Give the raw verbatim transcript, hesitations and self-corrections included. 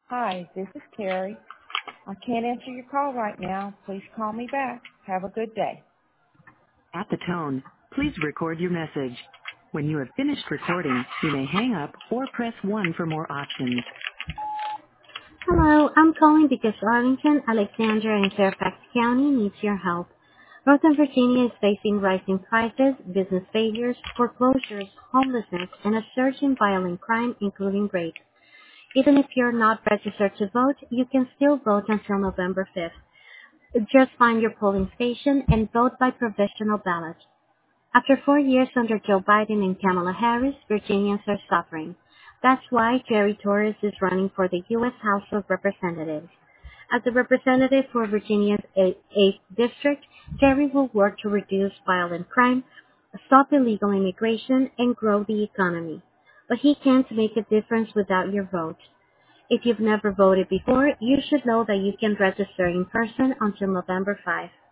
Hi, this is Terry. I can't answer your call right now. Please call me back. Have a good day. At the tone, please record your message. When you have finished recording, you may hang up or press one for more options. Hello, I'm calling because Arlington, Alexandria, and Fairfax County needs your help. Northern Virginia is facing rising prices, business failures, foreclosures, homelessness, and a surge in violent crime, including rape. Even if you're not registered to vote, you can still vote until November fifth. Just find your polling station and vote by provisional ballot. After four years under Joe Biden and Kamala Harris, Virginians are suffering. That's why Jerry Torres is running for the U S House of Representatives. As a representative for Virginia's eighth District, Jerry will work to reduce violent crime, stop illegal immigration, and grow the economy. But he can't make a difference without your vote. If you've never voted before, you should know that you can register in person until November fifth.